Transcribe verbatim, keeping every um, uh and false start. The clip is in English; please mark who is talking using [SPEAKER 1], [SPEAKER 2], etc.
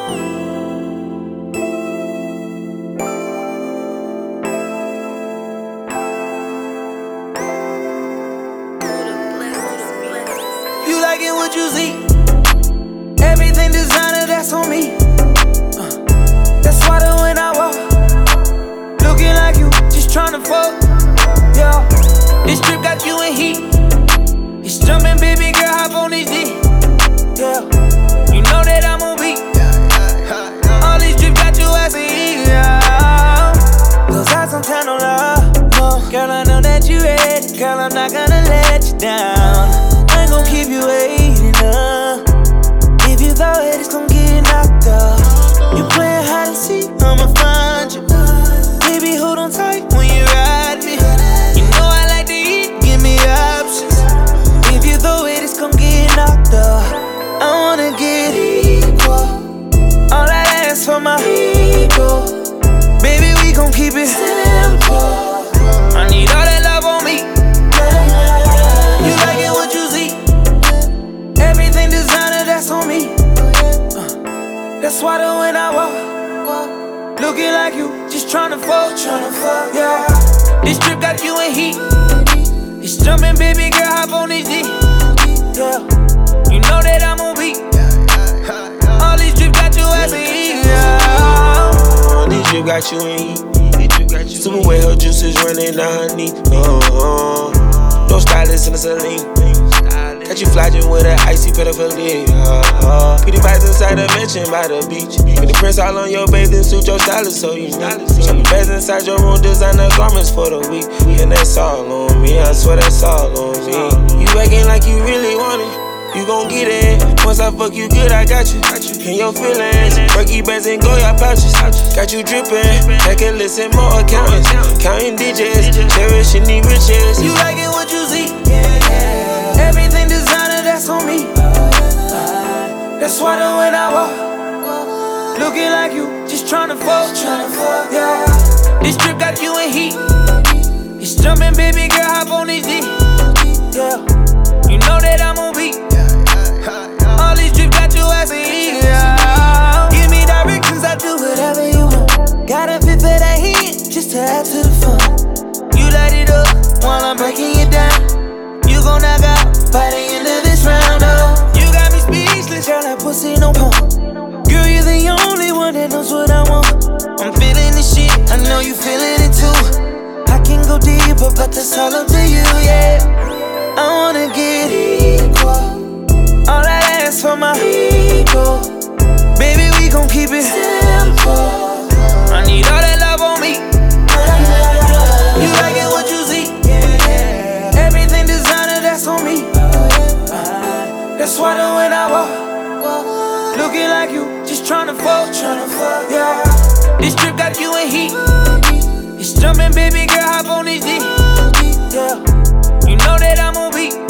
[SPEAKER 1] You like it what you see? Everything designer, that's on me. uh, That's why the when I walk, looking like you, just tryna fuck. Yeah, this trip got you in heat. It's jumping, baby girl, hop on this D. Yeah, you know that I'm on beat. All these trips got you asking eat. Yeah, those eyes don't tell no love, no. Girl, I know that you ready. Girl, I'm not gonna let you down. I ain't gon' keep you waiting up. If you thought it, it's gon' get knocked up. You playin' hide and seek, I'ma find you. Baby, hold on tight when you ride me. You know I like to eat, give me options. If you throw it, it's gon' get knocked up. I wanna get equal. All I ask for my ego. Baby, we gon' keep it simple. I need all that love on me. You like it what you see? Everything designer, that's on me. uh, That's why the when I walk, looking like you, just tryna fuck, tryna fuck. Yeah, this trip got you in heat. It's jumping, baby girl, hop on this D. Yeah, you know that I'm on beat. All these trips got you asking eat. Yeah,
[SPEAKER 2] this trip got you in heat. Super wet, her juices running down her knee. No, no stylist in the saline. Got you flogging with an icy pedophilia. Uh, pretty vibes inside the mansion by the beach. With the prints all on your bathing suit, your stylist so you know. Shopping bags inside your room, designer garments for the week. And that's all on me, I swear that's all on me. You acting like you really want it, you gon' get it. Once I fuck you good, I got you. In your feelings, Berkey bands and Goya pouches. Got you drippin', like a listen more accountants. Counting digits, cherishing the riches.
[SPEAKER 1] you like it what you see? Everything designer, that's on me. That's why the when I walk, looking like you, just tryna fuck. Yeah, this trip got you in heat. It's jumping, baby girl, hop on this D. Yeah, you know that I'm on beat. All these trips got you asking eat. Yeah, give me directions, I do whatever you want. Got a fit for that heat, just to add to the fun. You light it up while I'm breaking it down. You gon' knock out by the end of this round, oh. You got me speechless, girl, that pussy no pump. Girl, you're the only one that knows what I want. I'm feeling this shit, I know you feeling it too. I can go deeper, but that's all up to you, yeah. I wanna get equal. All I ask for my ego. Baby, we gon' keep it simple. I need all that love on me. You like it what you see? Everything designer, that's on me. That's why the when I walk, looking like you, just tryna fuck. Yeah, this trip got you in heat. It's jumping, baby girl, hop on this D. Yeah, you know that I'm on beat.